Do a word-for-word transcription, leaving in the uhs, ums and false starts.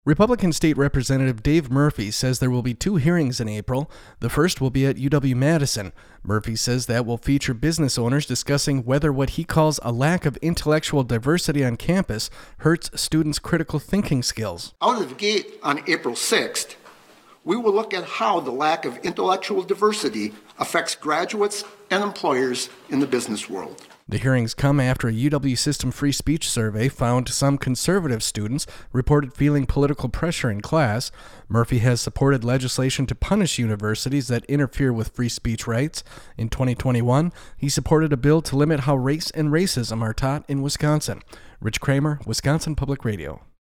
Republican State Representative Dave Murphy says there will be two hearings in April. The first will be at U W-Madison. Murphy says that will feature business owners discussing whether what he calls a lack of intellectual diversity on campus hurts students' critical thinking skills. Out of the gate on April sixth, we will look at how the lack of intellectual diversity affects graduates and employers in the business world. The hearings come after a U W System free speech survey found some conservative students reported feeling political pressure in class. Murphy has supported legislation to punish universities that interfere with free speech rights. In twenty twenty-one, he supported a bill to limit how race and racism are taught in Wisconsin. Rich Kramer, Wisconsin Public Radio.